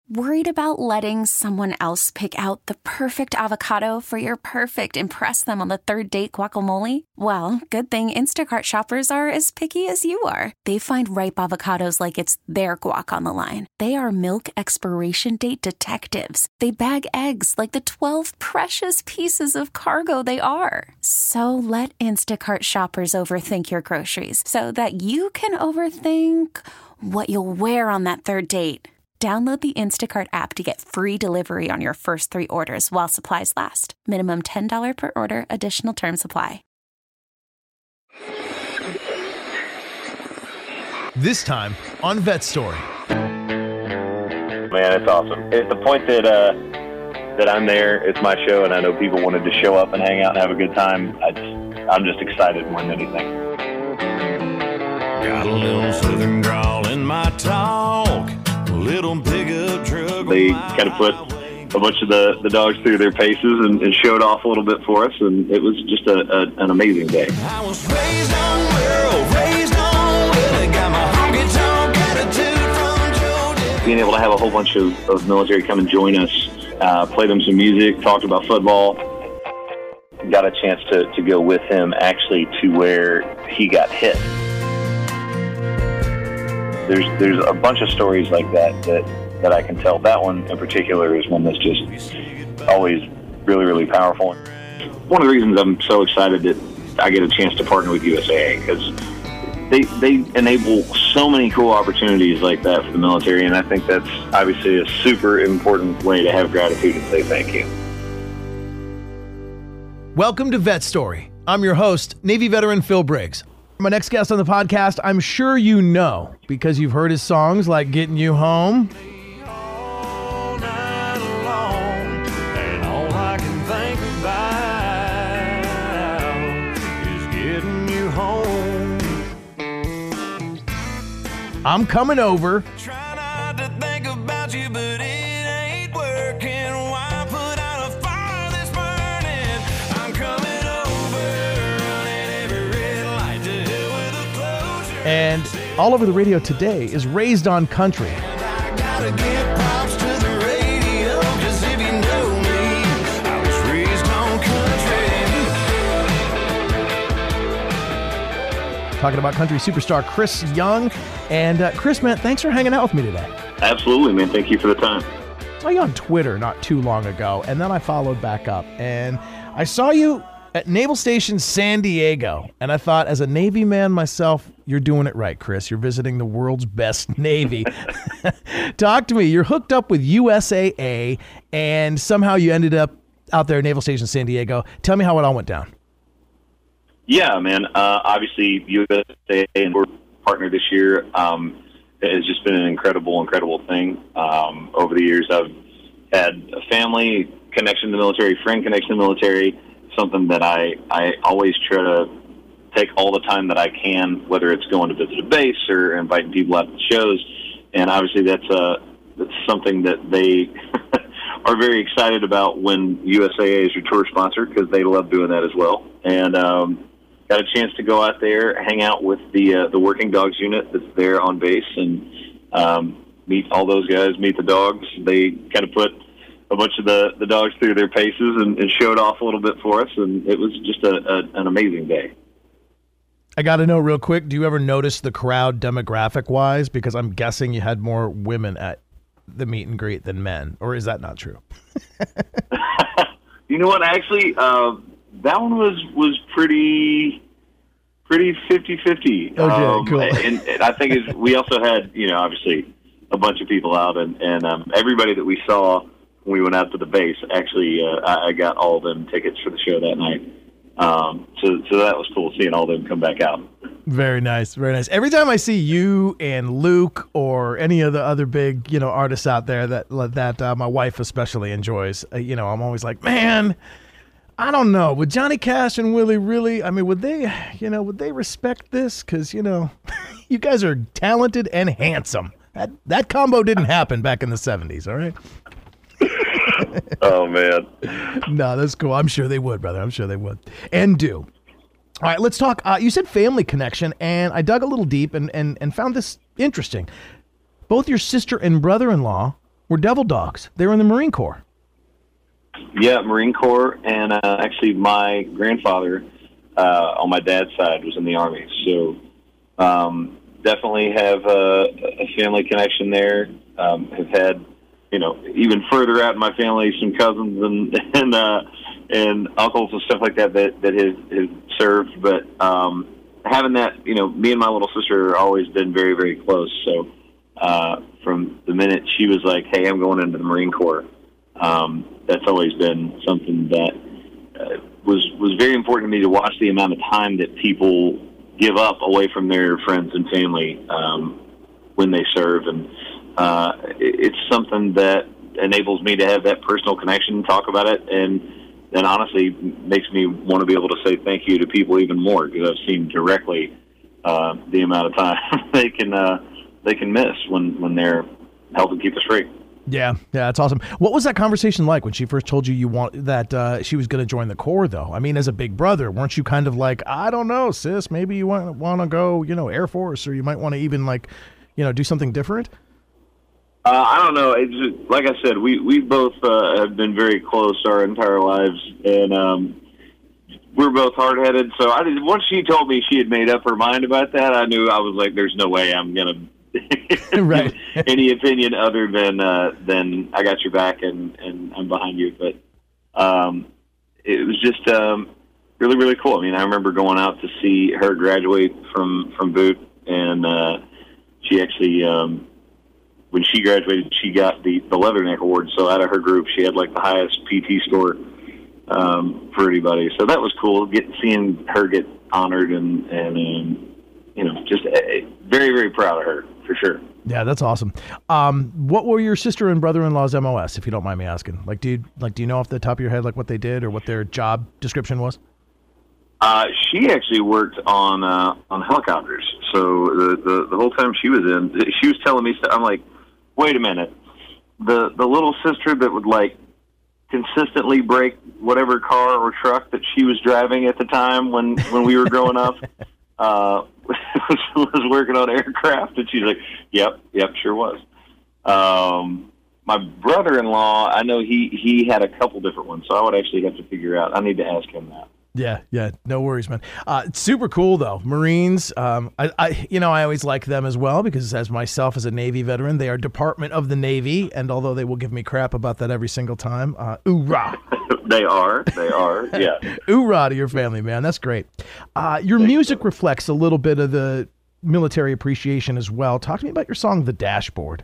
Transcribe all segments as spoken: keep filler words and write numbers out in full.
Worried about letting someone else pick out the perfect avocado for your perfect impress them on the third date guacamole? Well, good thing Instacart shoppers are as picky as you are. They find ripe avocados like it's their guac on the line. They are milk expiration date detectives. They bag eggs like the twelve precious pieces of cargo they are. So let Instacart shoppers overthink your groceries so that you can overthink what you'll wear on that third date. Download the Instacart app to get free delivery on your first three orders while supplies last. Minimum ten dollars per order. Additional terms apply. This time on Vet Story. Man, it's awesome. At the point that uh, that I'm there, it's my show, and I know people wanted to show up and hang out and have a good time. I just, I'm just excited more than anything. Got a little southern drawl in my talk. Little pickup truck. They kind of put a bunch of the, the dogs through their paces and, and showed off a little bit for us, and it was just a, a, an amazing day. I was raised on world, raised on well, got my honky tonk attitude from Joe. Being able to have a whole bunch of, of military come and join us, uh, play them some music, talked about football. Got a chance to, to go with him actually to where he got hit. There's there's a bunch of stories like that, that that I can tell. That one in particular is one that's just always really, really powerful. One of the reasons I'm so excited that I get a chance to partner with U S A A, because they, they enable so many cool opportunities like that for the military, and I think that's obviously a super important way to have gratitude and say thank you. Welcome to Vet Story. I'm your host, Navy veteran Phil Briggs. My next guest on the podcast, I'm sure you know because you've heard his songs like Getting You Home. All night long, and all I can think about is getting you home. I'm Coming Over. Try not to think about you, but it ain't working. Why put out a fire that's burning? I'm coming over, running every red light to hell with a closure. And all over the radio today is Raised on Country. I gotta give props to the radio, 'cause if you know me, I was raised on country. Talking about country superstar Chris Young. And uh, Chris, man, thanks for hanging out with me today. Absolutely, man. Thank you for the time. I saw you on Twitter not too long ago, and then I followed back up. And I saw you at Naval Station San Diego, and I thought, as a Navy man myself, you're doing it right, Chris. You're visiting the world's best Navy. Talk to me. You're hooked up with U S A A, and somehow you ended up out there at Naval Station San Diego. Tell me how it all went down. Yeah, man. Uh, obviously, U S A A and we're partner this year. Um, it has just been an incredible, incredible thing. Um, over the years, I've had a family connection to the military, friend connection to the military, something that I, I always try to take all the time that I can, whether it's going to visit a base or inviting people out to the shows. And obviously that's, uh, that's something that they are very excited about when U S A A is your tour sponsor, because they love doing that as well. And um, got a chance to go out there, hang out with the uh, the working dogs unit that's there on base, and um, meet all those guys, meet the dogs. They kind of put a bunch of the, the dogs through their paces and, and showed off a little bit for us, and it was just a, a, an amazing day. I got to know real quick, do you ever notice the crowd demographic-wise? Because I'm guessing you had more women at the meet and greet than men, or is that not true? You know what, actually, uh, that one was, was pretty pretty fifty-fifty. Okay, um, cool. and, and I think it's, we also had, you know, obviously a bunch of people out, and, and um, everybody that we saw when we went out to the base, actually, uh, I, I got all of them tickets for the show that night. Um, so, so that was cool, seeing all of them come back out. Very nice, very nice. Every time I see you and Luke or any of the other big, you know, artists out there that that uh, my wife especially enjoys, uh, you know, I'm always like, man, I don't know. Would Johnny Cash and Willie really, I mean, would they, you know, would they respect this? Because, you know, you guys are talented and handsome. That, that combo didn't happen back in the seventies, all right? Oh, man. No, that's cool. I'm sure they would, brother. I'm sure they would. And do. All right, let's talk. Uh, you said family connection, and I dug a little deep and, and, and found this interesting. Both your sister and brother-in-law were Devil Dogs. They were in the Marine Corps. Yeah, Marine Corps, and uh, actually my grandfather uh, on my dad's side was in the Army. So um, definitely have a, a family connection there. Um, have had, you know, even further out in my family, some cousins and and uh, and uncles and stuff like that that, that have, have served. But um, having that, you know, me and my little sister have always been very, very close. So uh, from the minute she was like, hey, I'm going into the Marine Corps, um, that's always been something that uh, was was very important to me, to watch the amount of time that people give up away from their friends and family um, when they serve. And uh, it's something that enables me to have that personal connection, talk about it, and then honestly makes me want to be able to say thank you to people even more, because I've seen directly uh, the amount of time they can uh, they can miss when, when they're helping keep us straight. Yeah, yeah, that's awesome. What was that conversation like when she first told you you want that uh, she was going to join the Corps, though? I mean, as a big brother, weren't you kind of like, I don't know, sis, maybe you want want to go, you know, Air Force, or you might want to even like, you know, do something different? Uh, I don't know. It's just, like I said, we we both uh, have been very close our entire lives, and um, we're both hard-headed. So I did, once she told me she had made up her mind about that, I knew, I was like, "There's no way I'm gonna." Right. Any opinion other than uh, than I got your back and, and I'm behind you. But um, it was just um, really, really cool. I mean, I remember going out to see her graduate from, from Boot, and uh, she actually, um, when she graduated, she got the, the Leatherneck Award. So out of her group, she had like the highest P T score um, for anybody. So that was cool, get, seeing her get honored, and, and um, you know, just uh, very, very proud of her. For sure. Yeah, that's awesome. Um, what were your sister and brother-in-law's M O S, if you don't mind me asking? Like, do you like do you know off the top of your head like what they did or what their job description was? Uh, she actually worked on uh, on helicopters. So the, the the whole time she was in, she was telling me stuff. I'm like, wait a minute, the the little sister that would like consistently break whatever car or truck that she was driving at the time when when we were growing up. Uh, was working on aircraft, and she's like, yep, yep, sure was. Um, my brother-in-law, I know he, he had a couple different ones, so I would actually have to figure out. I need to ask him that. Yeah, yeah, no worries, man. Uh, it's super cool, though. Marines, um, I, I, you know, I always like them as well, because as myself as a Navy veteran, they are Department of the Navy, and although they will give me crap about that every single time, uh, oorah. They are, they are, yeah. Oorah to your family, man. That's great. Uh, your Thanks, music so. reflects a little bit of the military appreciation as well. Talk to me about your song, The Dashboard.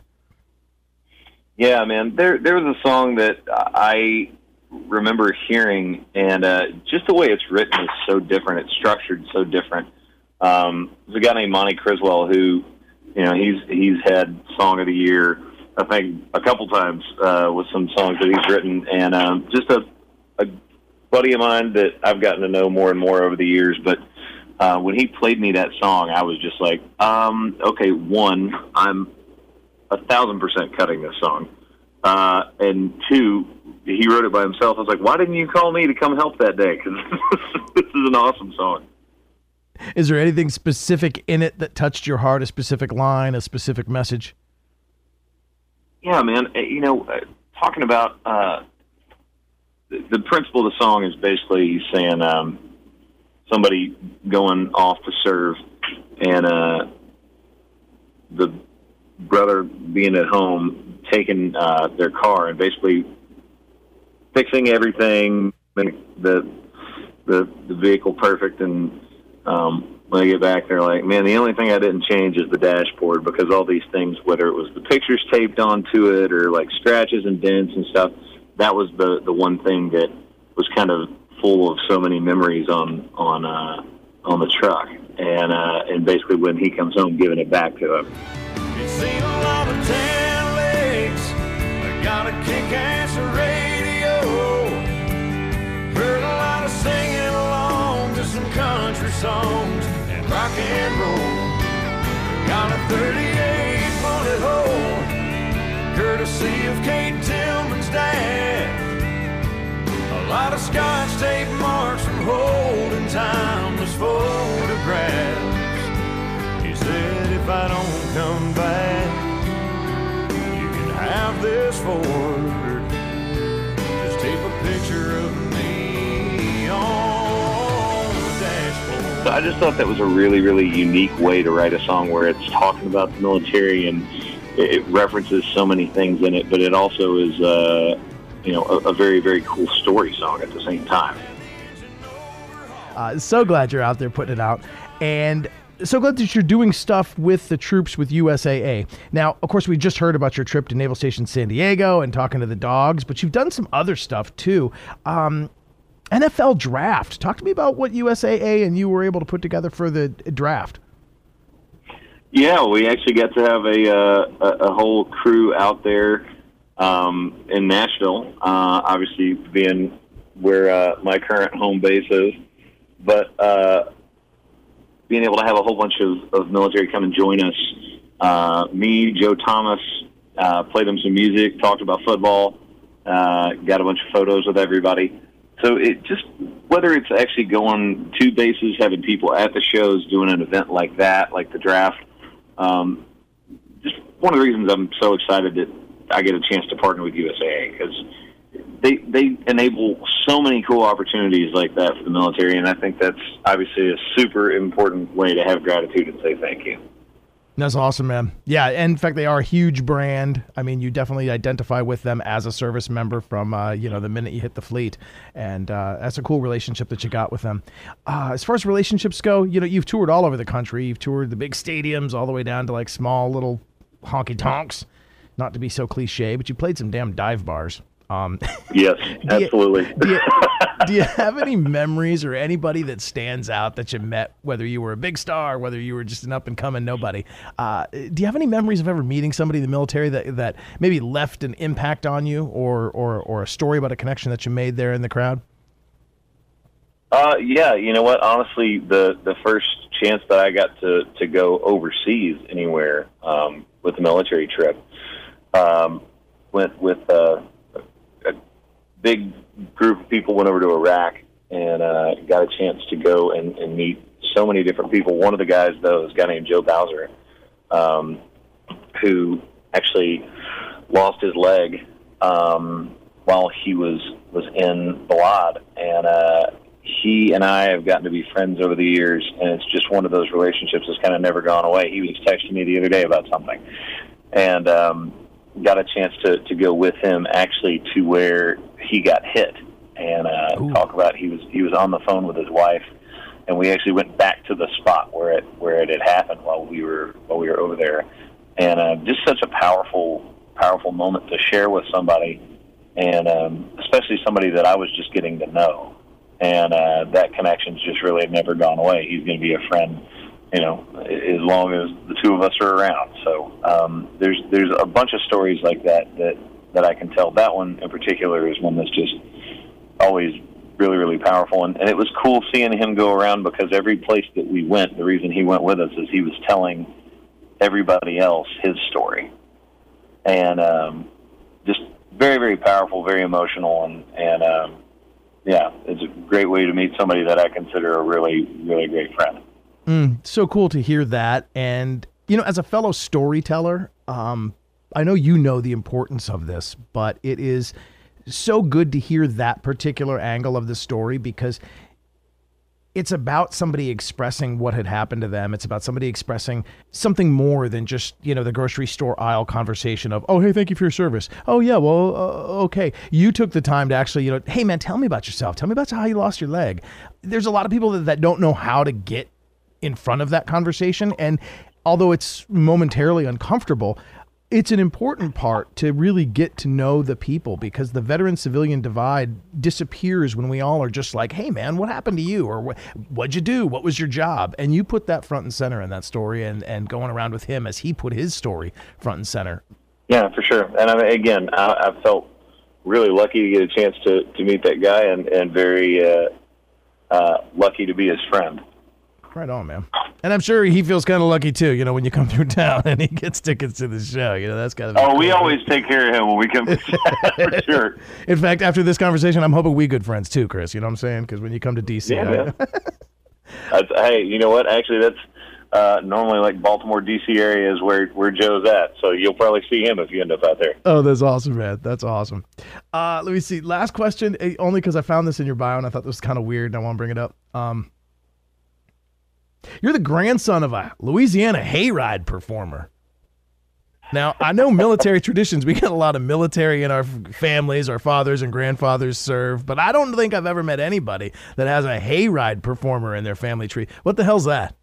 Yeah, man, there there was a song that I remember hearing, and uh, just the way it's written is so different. It's structured so different. Um, there's a guy named Monty Criswell who, you know, he's he's had Song of the Year, I think, a couple times uh, with some songs that he's written, and um, just a, a buddy of mine that I've gotten to know more and more over the years. But uh, when he played me that song, I was just like, um, okay, one, I'm a thousand percent cutting this song, uh, and two, he wrote it by himself. I was like, why didn't you call me to come help that day? Because this is an awesome song. Is there anything specific in it that touched your heart, a specific line, a specific message? Yeah, man. You know, talking about uh, the, the principle of the song is basically he's saying um, somebody going off to serve, and uh, the brother being at home, taking uh, their car and basically fixing everything, make the the the vehicle perfect, and um, when they get back, they're like, man, the only thing I didn't change is the dashboard, because all these things, whether it was the pictures taped onto it or like scratches and dents and stuff, that was the the one thing that was kind of full of so many memories on on uh, on the truck, and uh, and basically when he comes home, giving it back to him. You've seen a lot of tan legs, I got a kick-ass radio, heard a lot of singing along to some country songs and rock and roll. Got a thirty-eight bullet hole, courtesy of Kate Tillman's dad. A lot of scotch tape marks from holding timeless photographs. He said, if I don't come back, you can have this So I just thought that was a really, really unique way to write a song where it's talking about the military and it, it references so many things in it, but it also is, uh, you know, a, a very, very cool story song at the same time. Uh, so glad you're out there putting it out. And so glad that you're doing stuff with the troops with U S A A. Now, of course, we just heard about your trip to Naval Station San Diego and talking to the dogs, but you've done some other stuff too. Um, N F L draft. Talk to me about what U S A A and you were able to put together for the draft. Yeah, we actually got to have a uh, a, a whole crew out there um, in Nashville, uh, obviously being where uh, my current home base is. But uh, being able to have a whole bunch of, of military come and join us. Uh, me, Joe Thomas, uh, played them some music, talked about football, uh, got a bunch of photos with everybody. So it just, whether it's actually going to bases, having people at the shows, doing an event like that, like the draft, um, just one of the reasons I'm so excited that I get a chance to partner with U S A A, because they they enable so many cool opportunities like that for the military, and I think that's obviously a super important way to have gratitude and say thank you. That's awesome, man. Yeah, and in fact, they are a huge brand. I mean, you definitely identify with them as a service member from, uh, you know, the minute you hit the fleet, and uh, that's a cool relationship that you got with them. Uh, as far as relationships go, you know, you've toured all over the country. You've toured the big stadiums all the way down to, like, small little honky-tonks. Not to be so cliche, but you played some damn dive bars. Um, yes, absolutely. do, you, do, you, do you have any memories or anybody that stands out that you met, whether you were a big star, whether you were just an up-and-coming nobody? Uh, do you have any memories of ever meeting somebody in the military that that maybe left an impact on you, or or, or a story about a connection that you made there in the crowd? Uh, yeah, you know what? Honestly, the, the first chance that I got to, to go overseas anywhere um, with a military trip um, went with... Uh, big group of people went over to Iraq and uh, got a chance to go and, and meet so many different people. One of the guys, though, is a guy named Joe Bowser, um, who actually lost his leg um, while he was, was in Balad. And uh, he and I have gotten to be friends over the years, and it's just one of those relationships that's kind of never gone away. He was texting me the other day about something. And um, got a chance to, to go with him actually to where he got hit and uh, talk about he was he was on the phone with his wife, and we actually went back to the spot where it where it had happened while we were while we were over there, and uh, just such a powerful powerful moment to share with somebody, and um, especially somebody that I was just getting to know, and uh, that connection's just really never gone away. He's going to be a friend, you know, as long as the two of us are around. So um, there's there's a bunch of stories like that that, that I can tell. That one in particular is one that's just always really, really powerful. And, and it was cool seeing him go around, because every place that we went, the reason he went with us is he was telling everybody else his story. And um, just very, very powerful, very emotional. And, and um, yeah, it's a great way to meet somebody that I consider a really, really great friend. Mm, so cool to hear that. And, you know, as a fellow storyteller, um, I know you know the importance of this, but it is so good to hear that particular angle of the story, because it's about somebody expressing what had happened to them. It's about somebody expressing something more than just, you know, the grocery store aisle conversation of, oh, hey, thank you for your service. Oh, yeah, well, uh, okay. You took the time to actually, you know, hey, man, tell me about yourself. Tell me about how you lost your leg. There's a lot of people that, that don't know how to get in front of that conversation. And although it's momentarily uncomfortable, it's an important part to really get to know the people, because the veteran-civilian divide disappears when we all are just like, hey, man, what happened to you? Or what'd you do? What was your job? And you put that front and center in that story, and, and going around with him as he put his story front and center. Yeah, for sure. And I mean, again, I, I felt really lucky to get a chance to, to meet that guy, and, and very uh, uh, lucky to be his friend. Right on, man. And I'm sure he feels kind of lucky too, you know, when you come through town and he gets tickets to the show. You know, that's kind of. Oh, cool. We always take care of him when we come to for sure. In fact, after this conversation, I'm hoping we good friends too, Chris. You know what I'm saying? Because when you come to D C, yeah, I... that's, hey, you know what? Actually, that's uh, normally like Baltimore, D C area is where where Joe's at. So you'll probably see him if you end up out there. Oh, that's awesome, man. That's awesome. Uh, let me see. Last question, only because I found this in your bio and I thought this was kind of weird and I want to bring it up. Um, You're the grandson of a Louisiana hayride performer. Now, I know military traditions. We got a lot of military in our families. Our fathers and grandfathers serve, but I don't think I've ever met anybody that has a hayride performer in their family tree. What the hell's that?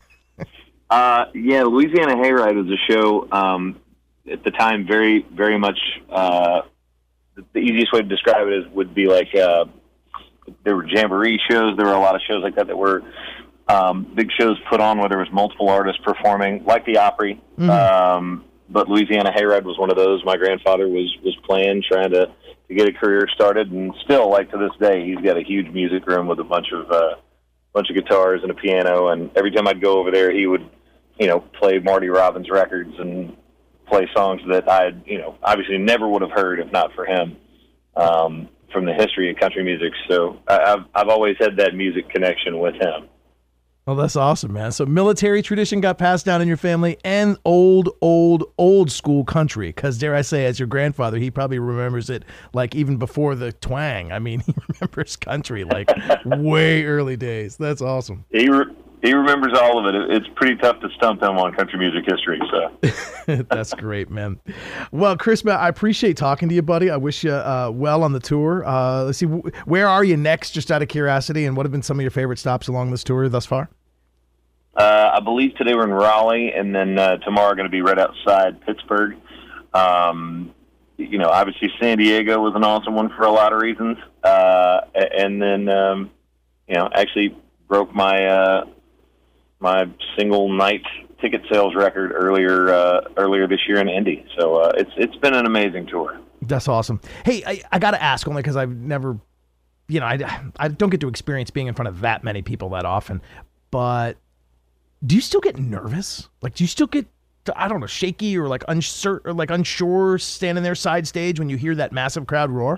Uh, yeah, Louisiana Hayride was a show um, at the time. Very, very much. Uh, the easiest way to describe it is would be like uh, there were jamboree shows. There were a lot of shows like that that were um, big shows put on where there was multiple artists performing, like the Opry. Mm-hmm. Um, but Louisiana Hayride was one of those. My grandfather was was playing, trying to, to get a career started, and still, like to this day, he's got a huge music room with a bunch of uh, bunch of guitars and a piano. And every time I'd go over there, he would, you know, play Marty Robbins records and play songs that I, you know, obviously never would have heard if not for him, um, from the history of country music. So I, I've I've always had that music connection with him. Well, that's awesome, man. So military tradition got passed down in your family, and old, old, old school country. Because dare I say, as your grandfather, he probably remembers it like even before the twang. I mean, he remembers country like way early days. That's awesome. He re- he remembers all of it. It's pretty tough to stump him on country music history. So that's great, man. Well, Chris, man, I appreciate talking to you, buddy. I wish you uh, well on the tour. Uh, let's see, where are you next, just out of curiosity, and what have been some of your favorite stops along this tour thus far? Uh, I believe today we're in Raleigh, and then uh, tomorrow we're going to be right outside Pittsburgh. Um, you know, obviously San Diego was an awesome one for a lot of reasons. Uh, and then, um, you know, actually broke my uh, my single night ticket sales record earlier uh, earlier this year in Indy. So uh, it's it's been an amazing tour. That's awesome. Hey, I, I got to ask only because I've never, you know, I, I don't get to experience being in front of that many people that often, but do you still get nervous? Like, do you still get, I don't know, shaky or like unsure, or like unsure standing there side stage when you hear that massive crowd roar?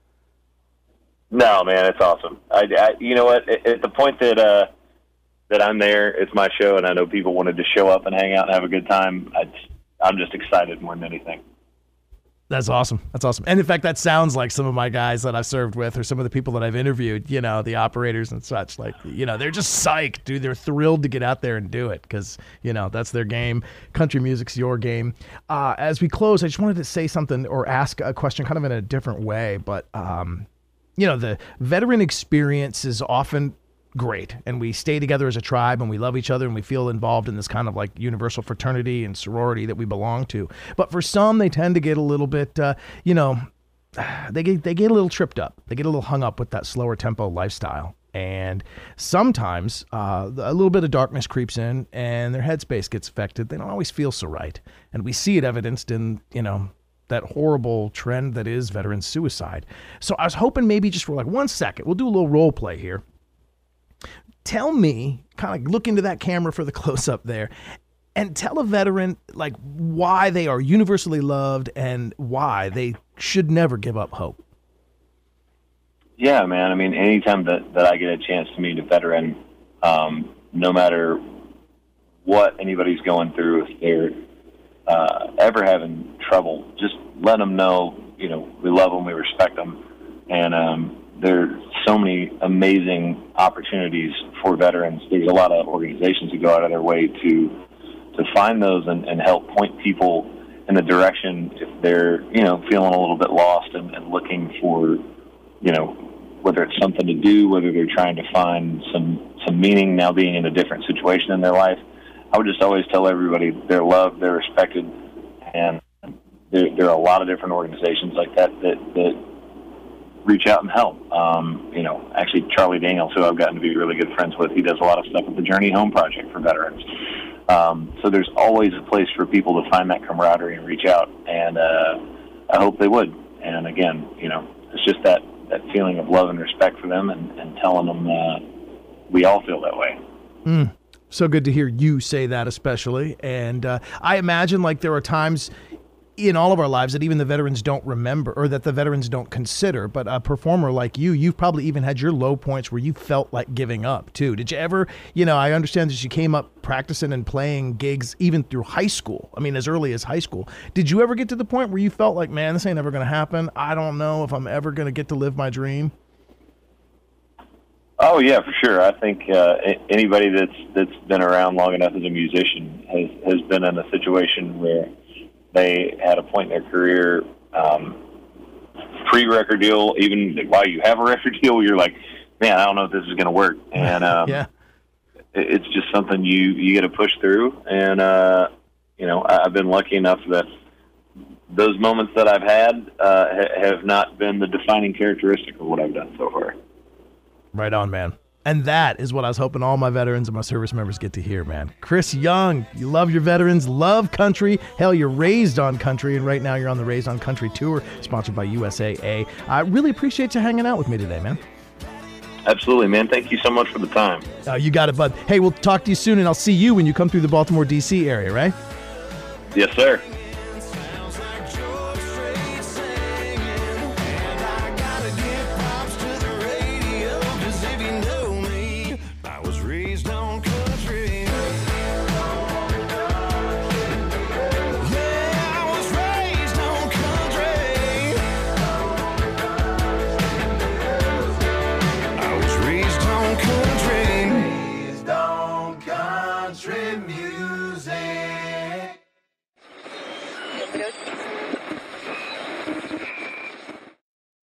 No, man, it's awesome. I, I you know what? At, at the point that uh, that I'm there, it's my show, and I know people wanted to show up and hang out and have a good time. I, I'm just excited more than anything. That's awesome. That's awesome. And in fact, that sounds like some of my guys that I've served with, or some of the people that I've interviewed, you know, the operators and such. Like, you know, they're just psyched, dude. They're thrilled to get out there and do it because, you know, that's their game. Country music's your game. Uh, as we close, I just wanted to say something or ask a question kind of in a different way. But, um, you know, the veteran experience is often great, and we stay together as a tribe, and we love each other, and we feel involved in this kind of like universal fraternity and sorority that we belong to. But for some, they tend to get a little bit, uh, you know, they get they get a little tripped up. They get a little hung up with that slower tempo lifestyle, and sometimes uh, a little bit of darkness creeps in, and their headspace gets affected. They don't always feel so right, and we see it evidenced in, you know, that horrible trend that is veteran suicide. So I was hoping maybe just for like one second, we'll do a little role play here. Tell me, kind of look into that camera for the close-up there, and tell a veteran like why they are universally loved and why they should never give up hope. Yeah, man. I mean, anytime that, that I get a chance to meet a veteran, um, no matter what anybody's going through, if they're uh, ever having trouble, just let them know, you know, we love them, we respect them, and um, there are so many amazing opportunities for veterans. There's a lot of organizations who go out of their way to to find those and, and help point people in the direction if they're, you know, feeling a little bit lost and, and looking for, you know, whether it's something to do, whether they're trying to find some, some meaning now being in a different situation in their life. I would just always tell everybody they're loved, they're respected, and there, there are a lot of different organizations like that that, that reach out and help. Um, you know, actually Charlie Daniels, who I've gotten to be really good friends with, he does a lot of stuff with the Journey Home Project for veterans. Um, so there's always a place for people to find that camaraderie and reach out, and uh, I hope they would. And again, you know, it's just that, that feeling of love and respect for them, and, and telling them uh, we all feel that way. Mm. So good to hear you say that, especially. And uh, I imagine like there are times in all of our lives that even the veterans don't remember, or that the veterans don't consider. But a performer like you, you've probably even had your low points where you felt like giving up too. Did you ever, you know, I understand that you came up practicing and playing gigs even through high school. I mean, as early as high school. Did you ever get to the point where you felt like, man, this ain't ever going to happen? I don't know if I'm ever going to get to live my dream. Oh, Oh yeah, for sure. I think uh, a- anybody that's that's been around long enough as a musician has has been in a situation where they had a point in their career, um, pre-record deal, even while you have a record deal, you're like, man, I don't know if this is going to work, and um, Yeah. it- it's just something you you got to push through. And uh, you know, I- I've been lucky enough that those moments that I've had uh, ha- have not been the defining characteristic of what I've done so far. Right on, man. And that is what I was hoping all my veterans and my service members get to hear, man. Chris Young, you love your veterans, love country. Hell, you're raised on country, and right now you're on the Raised on Country tour, sponsored by U S A A. I really appreciate you hanging out with me today, man. Absolutely, man. Thank you so much for the time. Uh, you got it, bud. Hey, we'll talk to you soon, and I'll see you when you come through the Baltimore, D C area, right? Yes, sir. Sounds like George Strait singing, and I gotta give props to the radio, 'cause if you know me, I was raised on country. Yeah, I was raised on country. I was raised on country. Raised on country music.